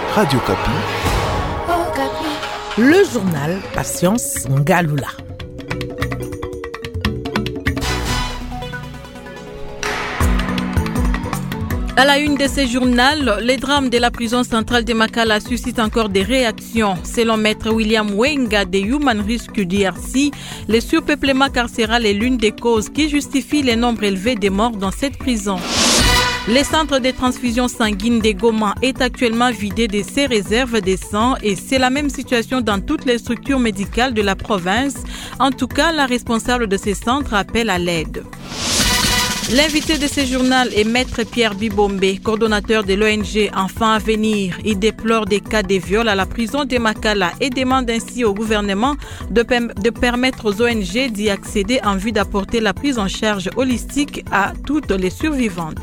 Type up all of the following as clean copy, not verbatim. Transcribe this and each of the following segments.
Radio Kapi. Le journal Patience Ngalula. À la une de ce journal, les drames de la prison centrale de Makala suscitent encore des réactions. Selon maître William Wenga de Human Rights DRC, le surpeuplement carcéral est l'une des causes qui justifie les nombres élevés de morts dans cette prison. Le centre de transfusion sanguine de Goma est actuellement vidé de ses réserves de sang et c'est la même situation dans toutes les structures médicales de la province. En tout cas, la responsable de ces centres appelle à l'aide. L'invité de ce journal est Maître Pierre Bibombe, coordonnateur de l'ONG Enfants à venir. Il déplore des cas de viol à la prison de Makala et demande ainsi au gouvernement de permettre aux ONG d'y accéder en vue d'apporter la prise en charge holistique à toutes les survivantes.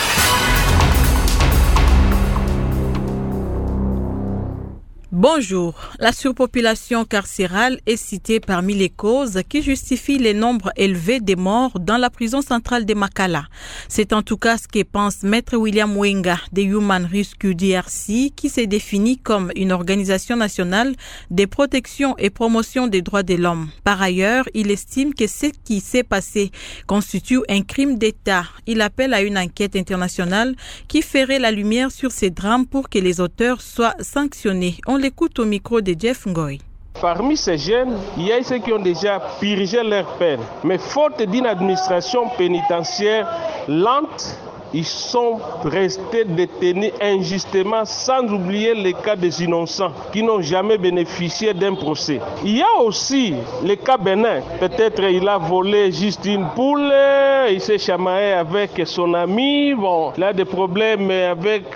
Bonjour. La surpopulation carcérale est citée parmi les causes qui justifient les nombres élevés de morts dans la prison centrale de Makala. C'est en tout cas ce que pense Maître William Wenga de Human Rights DRC, qui s'est défini comme une organisation nationale de protection et promotion des droits de l'homme. Par ailleurs, il estime que ce qui s'est passé constitue un crime d'État. Il appelle à une enquête internationale qui ferait la lumière sur ces drames pour que les auteurs soient sanctionnés. On l'écoute au micro de Jeff Ngoy. Parmi ces jeunes, il y a ceux qui ont déjà purgé leur peine. Mais faute d'une administration pénitentiaire lente, ils sont restés détenus injustement, sans oublier les cas des innocents qui n'ont jamais bénéficié d'un procès. Il y a aussi les cas bénins. Peut-être il a volé juste une poule, il s'est chamaillé avec son ami, il a des problèmes avec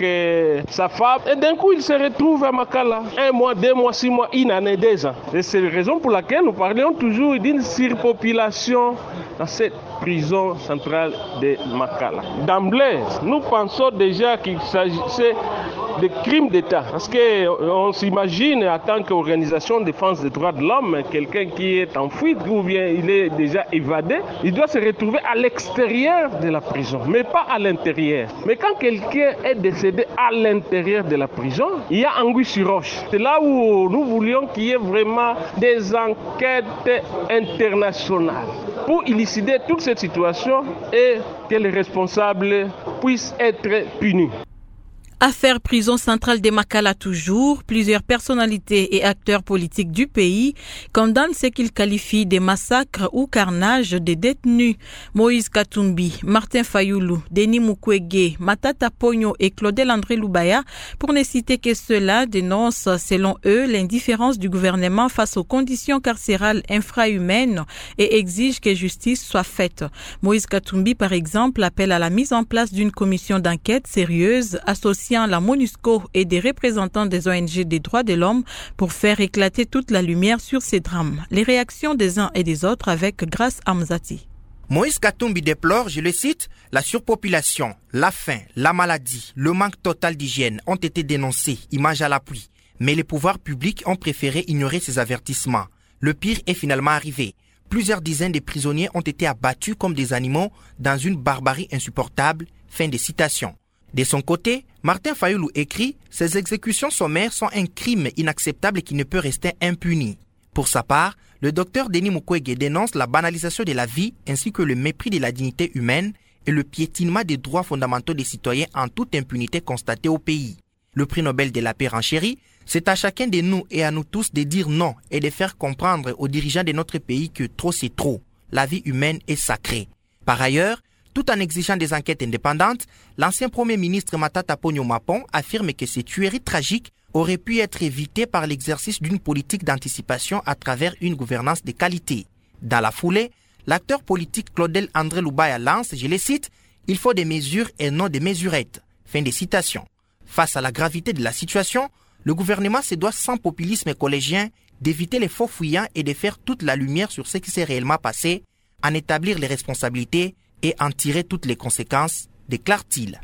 sa femme. Et d'un coup, il se retrouve à Makala. 1 mois, 2 mois, 6 mois, une année, 2 ans. Et c'est la raison pour laquelle nous parlons toujours d'une surpopulation dans cette prison centrale de Makala. D'emblée, nous pensons déjà qu'il s'agissait de crimes d'État. Parce qu'on s'imagine, en tant qu'organisation de défense des droits de l'homme, quelqu'un qui est en fuite ou bien il est déjà évadé, il doit se retrouver à l'extérieur de la prison, mais pas à l'intérieur. Mais quand quelqu'un est décédé à l'intérieur de la prison, il y a anguille sur roche. C'est là où nous voulions qu'il y ait vraiment des enquêtes internationales pour élucider toute cette situation et que les responsables puissent être punis. Affaire prison centrale de Makala toujours, plusieurs personnalités et acteurs politiques du pays condamnent ce qu'ils qualifient de massacres ou carnages des détenus. Moïse Katumbi, Martin Fayoulou, Denis Mukwege, Matata Pogno et Claudel André Loubaya, pour ne citer que cela, dénoncent selon eux l'indifférence du gouvernement face aux conditions carcérales infrahumaines et exigent que justice soit faite. Moïse Katumbi, par exemple, appelle à la mise en place d'une commission d'enquête sérieuse associée la MONUSCO et des représentants des ONG des droits de l'homme pour faire éclater toute la lumière sur ces drames. Les réactions des uns et des autres avec Grace Amzati. Moïse Katumbi déplore, je le cite, la surpopulation, la faim, la maladie, le manque total d'hygiène ont été dénoncés, images à l'appui. Mais les pouvoirs publics ont préféré ignorer ces avertissements. Le pire est finalement arrivé. Plusieurs dizaines de prisonniers ont été abattus comme des animaux dans une barbarie insupportable. Fin de citation. De son côté, Martin Fayoulou écrit « Ces exécutions sommaires sont un crime inacceptable qui ne peut rester impuni ». Pour sa part, le docteur Denis Mukwege dénonce la banalisation de la vie ainsi que le mépris de la dignité humaine et le piétinement des droits fondamentaux des citoyens en toute impunité constatée au pays. Le prix Nobel de la paix renchérit, c'est à chacun de nous et à nous tous de dire non et de faire comprendre aux dirigeants de notre pays que trop c'est trop. La vie humaine est sacrée. Par ailleurs, tout en exigeant des enquêtes indépendantes, l'ancien Premier ministre Matata Pogno Mapon affirme que ces tueries tragiques auraient pu être évitées par l'exercice d'une politique d'anticipation à travers une gouvernance de qualité. Dans la foulée, l'acteur politique Claudel André Loubaya lance, je le cite, « Il faut des mesures et non des mesurettes ». Fin de citation. Face à la gravité de la situation, le gouvernement se doit sans populisme collégien d'éviter les faux fuyants et de faire toute la lumière sur ce qui s'est réellement passé, en établir les responsabilités et en tirer toutes les conséquences, déclare-t-il.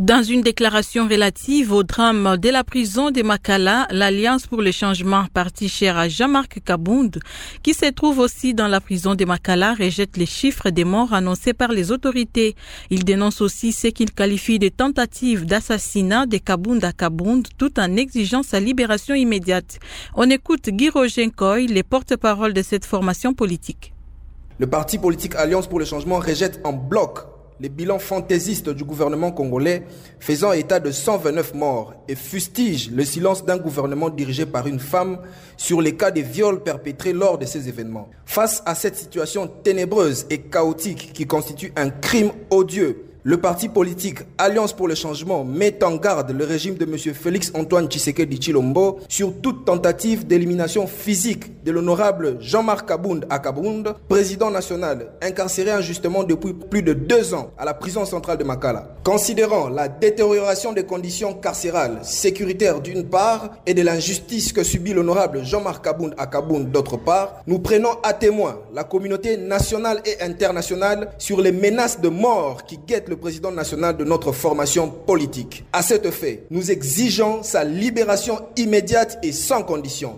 Dans une déclaration relative au drame de la prison de Makala, l'Alliance pour le changement, parti cher à Jean-Marc Kabound, qui se trouve aussi dans la prison de Makala, rejette les chiffres des morts annoncés par les autorités. Il dénonce aussi ce qu'il qualifie de tentative d'assassinat de Kabound à Kabound, tout en exigeant sa libération immédiate. On écoute Guy Roger Nkoy, le porte-parole de cette formation politique. Le parti politique Alliance pour le changement rejette en bloc les bilans fantaisistes du gouvernement congolais faisant état de 129 morts et fustige le silence d'un gouvernement dirigé par une femme sur les cas de viols perpétrés lors de ces événements. Face à cette situation ténébreuse et chaotique qui constitue un crime odieux, le parti politique Alliance pour le changement met en garde le régime de M. Félix-Antoine Tshisekedi Tshilombo sur toute tentative d'élimination physique de l'honorable Jean-Marc Kabound à Kabound, président national incarcéré injustement depuis plus de 2 ans à la prison centrale de Makala. Considérant la détérioration des conditions carcérales, sécuritaires d'une part, et de l'injustice que subit l'honorable Jean-Marc Kabound à Kabound d'autre part, nous prenons à témoin la communauté nationale et internationale sur les menaces de mort qui guettent le président national de notre formation politique. À cet effet, nous exigeons sa libération immédiate et sans condition.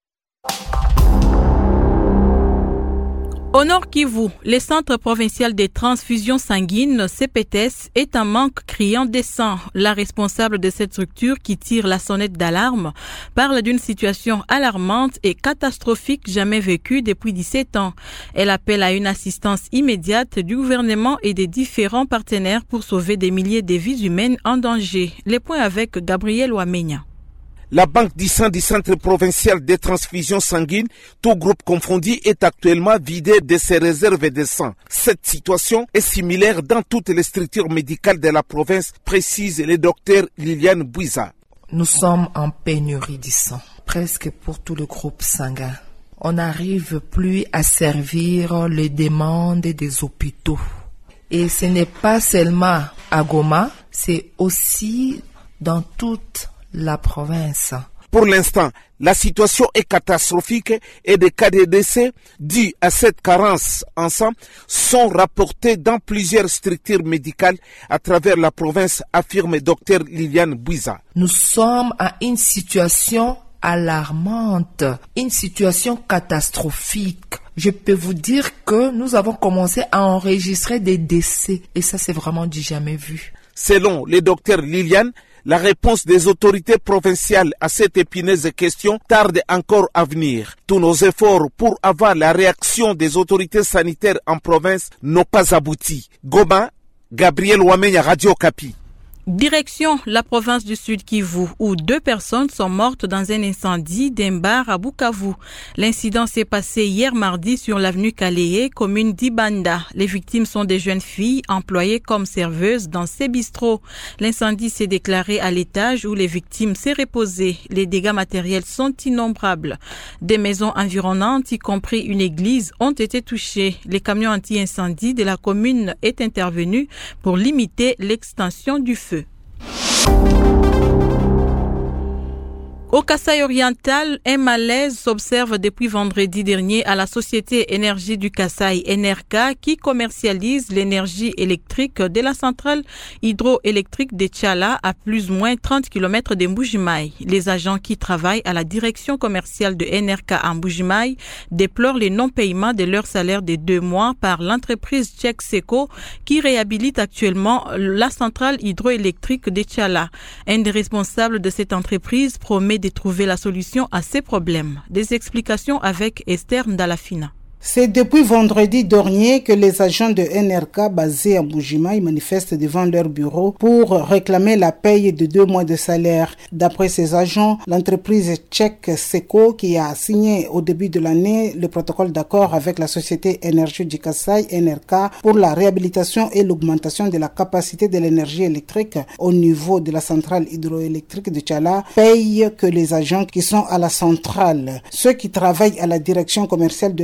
Au Nord Kivu, le Centre provincial des transfusions sanguines, CPTS, est en manque criant de sang. La responsable de cette structure qui tire la sonnette d'alarme parle d'une situation alarmante et catastrophique jamais vécue depuis 17 ans. Elle appelle à une assistance immédiate du gouvernement et des différents partenaires pour sauver des milliers de vies humaines en danger. Les points avec Gabriel Ouamenya. La banque du sang du Centre provincial des transfusions sanguines, tout groupe confondu, est actuellement vidée de ses réserves de sang. Cette situation est similaire dans toutes les structures médicales de la province, précise le docteur Liliane Bouiza. Nous sommes en pénurie de sang, presque pour tout le groupe sanguin. On n'arrive plus à servir les demandes des hôpitaux. Et ce n'est pas seulement à Goma, c'est aussi dans toute la province. Pour l'instant, la situation est catastrophique et des cas de décès dus à cette carence en sang sont rapportés dans plusieurs structures médicales à travers la province, affirme Dr Liliane Bouiza. Nous sommes à une situation alarmante, une situation catastrophique. Je peux vous dire que nous avons commencé à enregistrer des décès et ça c'est vraiment du jamais vu. Selon le docteur Liliane, la réponse des autorités provinciales à cette épineuse question tarde encore à venir. Tous nos efforts pour avoir la réaction des autorités sanitaires en province n'ont pas abouti. Goma, Gabriel Ouamenya, Radio Kapi. Direction la province du Sud Kivu, où 2 personnes sont mortes dans un incendie d'un bar à Bukavu. L'incident s'est passé hier mardi sur l'avenue Kaleye, commune d'Ibanda. Les victimes sont des jeunes filles employées comme serveuses dans ces bistrots. L'incendie s'est déclaré à l'étage où les victimes s'est reposées. Les dégâts matériels sont innombrables. Des maisons environnantes, y compris une église, ont été touchées. Les camions anti-incendie de la commune est intervenu pour limiter l'extension du feu. Au Kasaï oriental, un malaise s'observe depuis vendredi dernier à la société Énergie du Kasaï NRK qui commercialise l'énergie électrique de la centrale hydroélectrique de Tchala à plus ou moins 30 km de Mbujimaï. Les agents qui travaillent à la direction commerciale de NRK à Mbujimaï déplorent le non-paiement de leur salaire de 2 mois par l'entreprise Tchèque Seco qui réhabilite actuellement la centrale hydroélectrique de Tchala. Un des responsables de cette entreprise promet de trouver la solution à ces problèmes. Des explications avec Esther Ndalafina. C'est depuis vendredi dernier que les agents de NRK basés à Mbujimaï manifestent devant leur bureau pour réclamer la paye de 2 mois de salaire. D'après ces agents, l'entreprise tchèque Seco, qui a signé au début de l'année le protocole d'accord avec la société Énergie du Kasaï NRK pour la réhabilitation et l'augmentation de la capacité de l'énergie électrique au niveau de la centrale hydroélectrique de Tchala, paye que les agents qui sont à la centrale. Ceux qui travaillent à la direction commerciale de NRK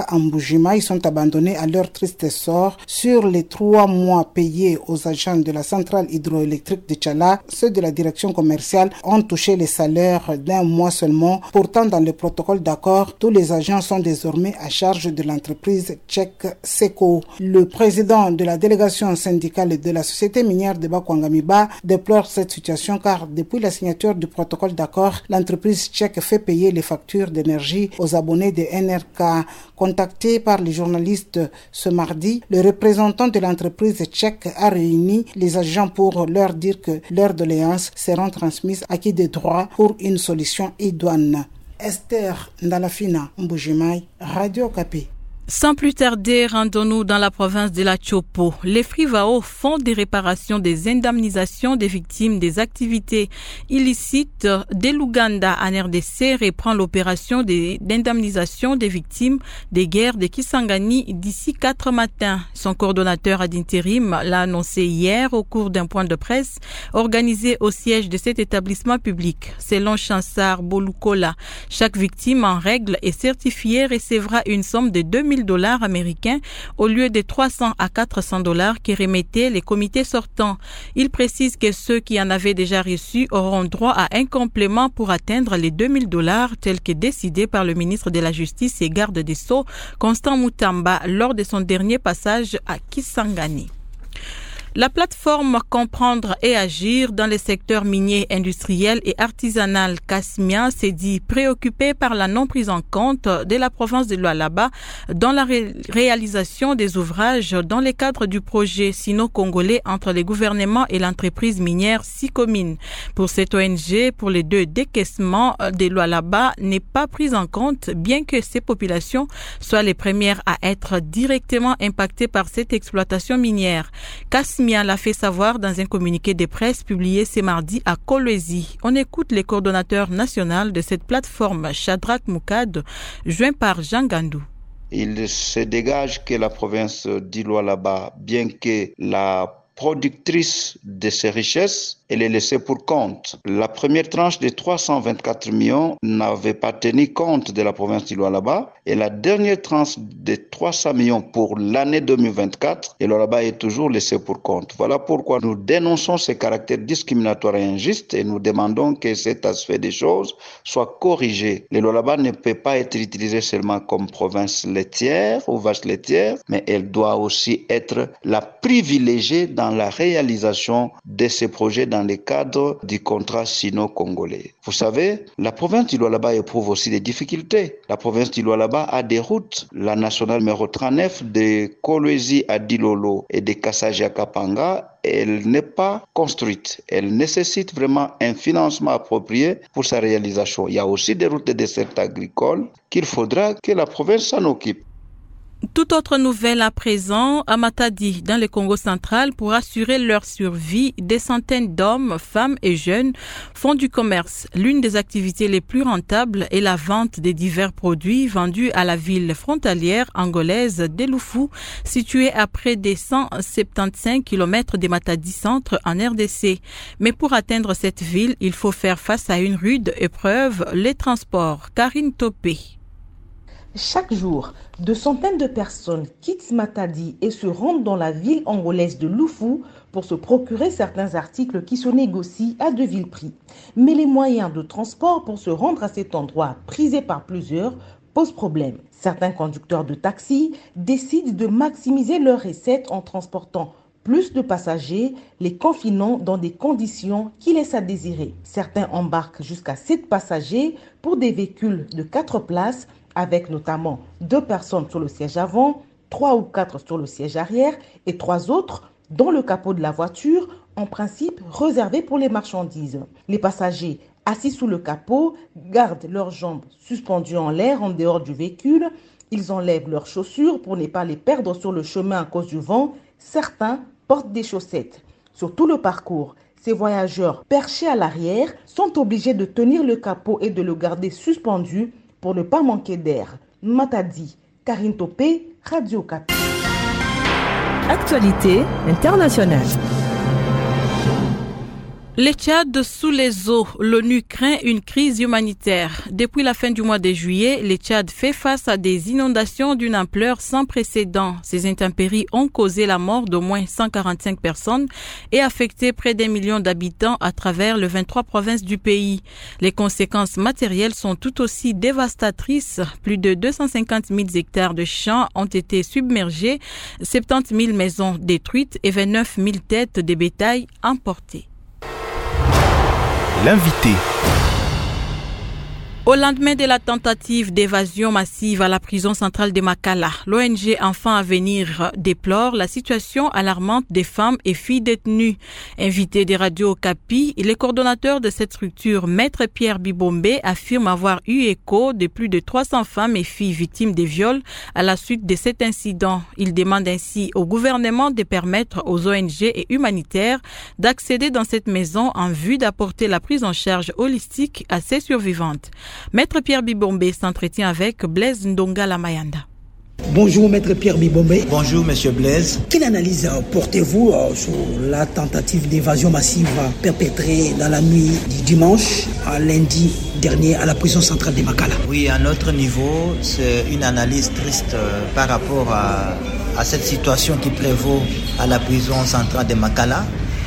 NRK en Mbujima, ils sont abandonnés à leur triste sort. Sur les 3 mois payés aux agents de la centrale hydroélectrique de Tchala, ceux de la direction commerciale ont touché les salaires d'un mois seulement. Pourtant, dans le protocole d'accord, tous les agents sont désormais à charge de l'entreprise tchèque SECO. Le président de la délégation syndicale de la société minière de Bakwangamiba déplore cette situation car depuis la signature du protocole d'accord, l'entreprise tchèque fait payer les factures d'énergie aux abonnés de NRK. Contacté par les journalistes ce mardi, le représentant de l'entreprise tchèque a réuni les agents pour leur dire que leurs doléances seront transmises à qui de droit pour une solution idoine. Esther Ndalafina, Mbujimai, Radio Okapi. Sans plus tarder, rendons-nous dans la province de la Chopo. Les Frivao font des réparations des indemnisations des victimes des activités illicites de l'Ouganda en RDC reprend l'opération d'indemnisation des victimes des guerres de Kisangani d'ici 4 matins. Son coordonnateur ad intérim l'a annoncé hier au cours d'un point de presse organisé au siège de cet établissement public. Selon Chansar Bolukola, chaque victime en règle et certifiée recevra une somme de $2,000 américains au lieu des $300 à $400 qui remettaient les comités sortants. Il précise que ceux qui en avaient déjà reçu auront droit à un complément pour atteindre les $2,000 tel que décidé par le ministre de la Justice et garde des Sceaux, Constant Mutamba, lors de son dernier passage à Kisangani. La plateforme Comprendre et agir dans les secteurs miniers, industriels et artisanal Kasmia s'est dit préoccupée par la non prise en compte de la province de Lualaba dans la réalisation des ouvrages dans le cadre du projet sino-congolais entre les gouvernements et l'entreprise minière Sicomine. Pour cette ONG, pour les 2 décaissements de Lualaba n'est pas prise en compte, bien que ces populations soient les premières à être directement impactées par cette exploitation minière. Kasmia l'a fait savoir dans un communiqué de presse publié ce mardi à Kolwezi. On écoute le coordonnateur national de cette plateforme, Shadrach Moukad, joint par Jean Gandou. Il se dégage que la province d'Ilualaba, bien que la productrice de ces richesses, elle est laissée pour compte. La première tranche de 324 millions n'avait pas tenu compte de la province de Lualaba et la dernière tranche de 300 millions pour l'année 2024, et Lualaba est toujours laissée pour compte. Voilà pourquoi nous dénonçons ce caractère discriminatoire et injuste et nous demandons que cet aspect des choses soit corrigé. Le Lualaba ne peut pas être utilisé seulement comme province laitière ou vache laitière, mais elle doit aussi être la privilégiée dans la réalisation de ces projets dans le cadre du contrat sino-congolais. Vous savez, la province du Lualaba éprouve aussi des difficultés. La province du Lualaba a des routes. La nationale numéro 39 de Kolwezi à Dilolo et de Kassaji à Kapanga, elle n'est pas construite. Elle nécessite vraiment un financement approprié pour sa réalisation. Il y a aussi des routes de dessert agricole qu'il faudra que la province s'en occupe. Toute autre nouvelle à présent, à Matadi, dans le Congo central, pour assurer leur survie, des centaines d'hommes, femmes et jeunes font du commerce. L'une des activités les plus rentables est la vente des divers produits vendus à la ville frontalière angolaise d'Eloufou, située à près des 175 km de Matadi centre en RDC. Mais pour atteindre cette ville, il faut faire face à une rude épreuve, les transports. Karine Topé. Chaque jour, de centaines de personnes quittent Matadi et se rendent dans la ville angolaise de Loufou pour se procurer certains articles qui se négocient à de vil prix. Mais les moyens de transport pour se rendre à cet endroit, prisés par plusieurs, posent problème. Certains conducteurs de taxi décident de maximiser leurs recettes en transportant plus de passagers, les confinant dans des conditions qui laissent à désirer. Certains embarquent jusqu'à 7 passagers pour des véhicules de 4 places, avec notamment 2 personnes sur le siège avant, 3 ou 4 sur le siège arrière et 3 autres dans le capot de la voiture, en principe réservé pour les marchandises. Les passagers assis sous le capot gardent leurs jambes suspendues en l'air en dehors du véhicule. Ils enlèvent leurs chaussures pour ne pas les perdre sur le chemin à cause du vent. Certains portent des chaussettes. Sur tout le parcours, ces voyageurs perchés à l'arrière sont obligés de tenir le capot et de le garder suspendu pour ne pas manquer d'air. Matadi, Karine Topé, Radio Okapi. Actualité internationale. Le Tchad sous les eaux, l'ONU craint une crise humanitaire. Depuis la fin du mois de juillet, le Tchad fait face à des inondations d'une ampleur sans précédent. Ces intempéries ont causé la mort d'au moins 145 personnes et affecté près d'1 million d'habitants à travers les 23 provinces du pays. Les conséquences matérielles sont tout aussi dévastatrices. Plus de 250 000 hectares de champs ont été submergés, 70 000 maisons détruites et 29 000 têtes de bétail emportées. L'invité. Au lendemain de la tentative d'évasion massive à la prison centrale de Makala, l'ONG Enfants à venir déplore la situation alarmante des femmes et filles détenues. Invité des radios Okapi, le coordonnateur de cette structure, Maître Pierre Bibombe, affirme avoir eu écho de plus de 300 femmes et filles victimes de viols à la suite de cet incident. Il demande ainsi au gouvernement de permettre aux ONG et humanitaires d'accéder dans cette maison en vue d'apporter la prise en charge holistique à ces survivantes. Maître Pierre Bibombe s'entretient avec Blaise Ndonga Lamayanda. Bonjour Maître Pierre Bibombe. Bonjour Monsieur Blaise. Quelle analyse portez-vous sur la tentative d'évasion massive perpétrée dans la nuit du dimanche à lundi dernier à la prison centrale de Makala? Oui, à notre niveau, c'est une analyse triste par rapport à cette situation qui prévaut à la prison centrale de Makala,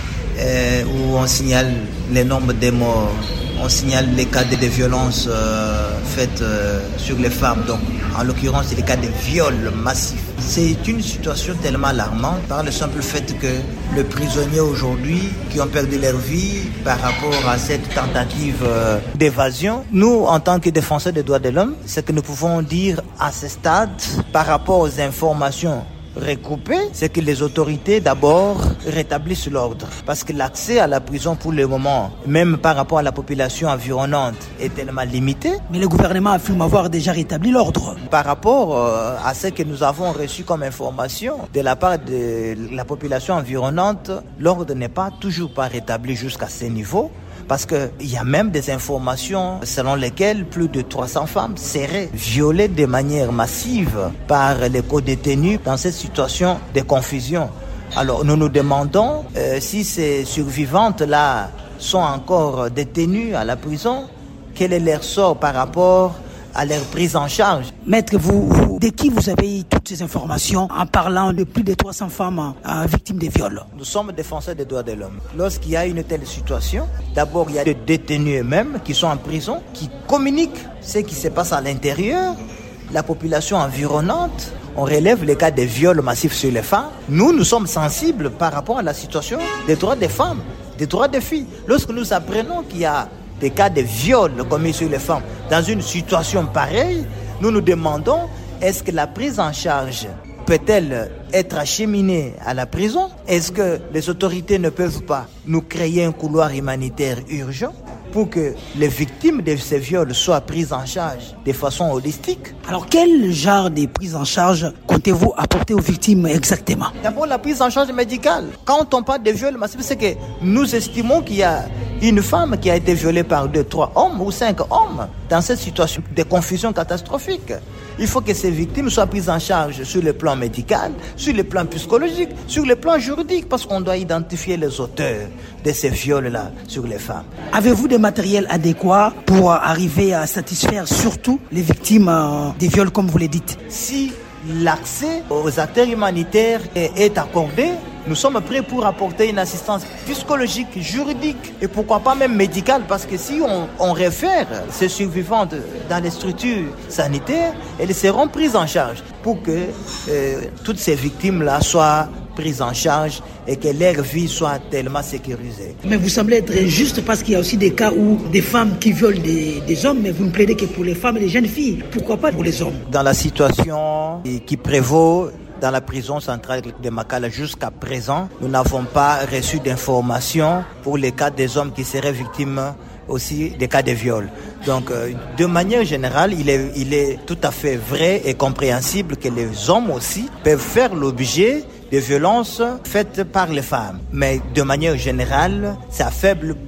où on signale les nombres de morts. On signale les cas de violences faites sur les femmes. Donc, en l'occurrence, c'est les cas de viols massifs. C'est une situation tellement alarmante par le simple fait que les prisonniers aujourd'hui qui ont perdu leur vie par rapport à cette tentative d'évasion, nous, en tant que défenseurs des droits de l'homme, ce que nous pouvons dire à ce stade par rapport aux informations regroupées, c'est que les autorités d'abord rétablissent l'ordre. Parce que l'accès à la prison pour le moment, même par rapport à la population environnante, est tellement limité. Mais le gouvernement affirme avoir déjà rétabli l'ordre. Par rapport à ce que nous avons reçu comme information de la part de la population environnante, l'ordre n'est pas toujours pas rétabli jusqu'à ce niveau. Parce qu'il y a même des informations selon lesquelles plus de 300 femmes seraient violées de manière massive par les co-détenus dans cette situation de confusion. Alors nous nous demandons si ces survivantes-là sont encore détenues à la prison, quel est leur sort par rapport à leur prise en charge. Maître, vous, de qui vous avez eu toutes ces informations en parlant de plus de 300 femmes victimes de viols? Nous sommes défenseurs des droits de l'homme. Lorsqu'il y a une telle situation, d'abord il y a des détenus eux-mêmes qui sont en prison, qui communiquent ce qui se passe à l'intérieur, la population environnante. On relève les cas de viols massifs sur les femmes. Nous sommes sensibles par rapport à la situation des droits des femmes, des droits des filles. Lorsque nous apprenons qu'il y a des cas de viol commis sur les femmes dans une situation pareille, nous nous demandons, est-ce que la prise en charge peut-elle être acheminée à la prison? Est-ce que les autorités ne peuvent pas nous créer un couloir humanitaire urgent pour que les victimes de ces viols soient prises en charge de façon holistique? Alors, quel genre de prise en charge comptez-vous apporter aux victimes exactement? D'abord, la prise en charge médicale. Quand on parle de viols massifs, c'est que nous estimons qu'il y a une femme qui a été violée par 2, 3 hommes ou 5 hommes dans cette situation de confusion catastrophique. Il faut que ces victimes soient prises en charge sur le plan médical, sur le plan psychologique, sur le plan juridique, parce qu'on doit identifier les auteurs de ces viols-là sur les femmes. Avez-vous des matériels adéquats pour arriver à satisfaire surtout les victimes des viols, comme vous le dites? Si l'accès aux acteurs humanitaires est accordé, nous sommes prêts pour apporter une assistance psychologique, juridique et pourquoi pas même médicale, parce que si on réfère ces survivantes dans les structures sanitaires, elles seront prises en charge pour que toutes ces victimes-là soient prises en charge et que leur vie soit tellement sécurisée. Mais vous semblez être injuste parce qu'il y a aussi des cas où des femmes qui violent des hommes, mais vous ne plaidez que pour les femmes et les jeunes filles. Pourquoi pas pour les hommes? Dans la situation qui prévaut dans la prison centrale de Makala jusqu'à présent, nous n'avons pas reçu d'informations pour les cas des hommes qui seraient victimes aussi des cas de viol. Donc, de manière générale, il est tout à fait vrai et compréhensible que les hommes aussi peuvent faire l'objet de violences faites par les femmes. Mais de manière générale, c'est à faible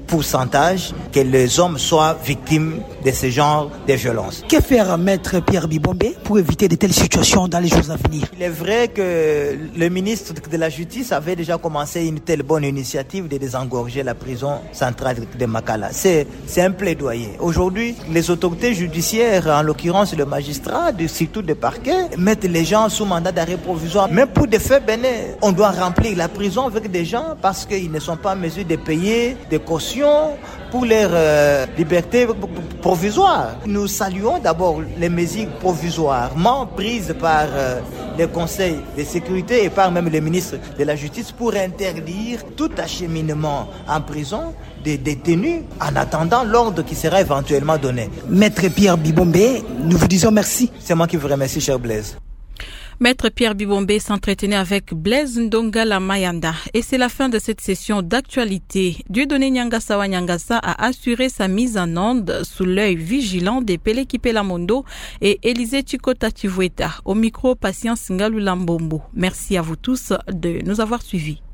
pourcentage que les hommes soient victimes de ce genre de violence. Que faire, Maître Pierre Bibombe, pour éviter de telles situations dans les jours à venir? Il est vrai que le ministre de la Justice avait déjà commencé une telle bonne initiative de désengorger la prison centrale de Makala. C'est un plaidoyer. Aujourd'hui, les autorités judiciaires, en l'occurrence le magistrat, surtout des parquets, mettent les gens sous mandat d'arrêt provisoire. Mais pour des faits bénins, on doit remplir la prison avec des gens parce qu'ils ne sont pas en mesure de payer des cautions pour leur liberté provisoire. Nous saluons d'abord les mesures provisoirement prises par les conseils de sécurité et par même le ministre de la Justice pour interdire tout acheminement en prison des détenus en attendant l'ordre qui sera éventuellement donné. Maître Pierre Bibombe, nous vous disons merci. C'est moi qui vous remercie, cher Blaise. Maître Pierre Bibombe s'entretenait avec Blaise Ndongala Mayanda. Et c'est la fin de cette session d'actualité. Dieudonné Nyangasawa Nyangasa a assuré sa mise en onde sous l'œil vigilant des Pele Kipela Mondo et Élisée Chikota Chivueta. Au micro, Patience Ngalula Mbombo. Merci à vous tous de nous avoir suivis.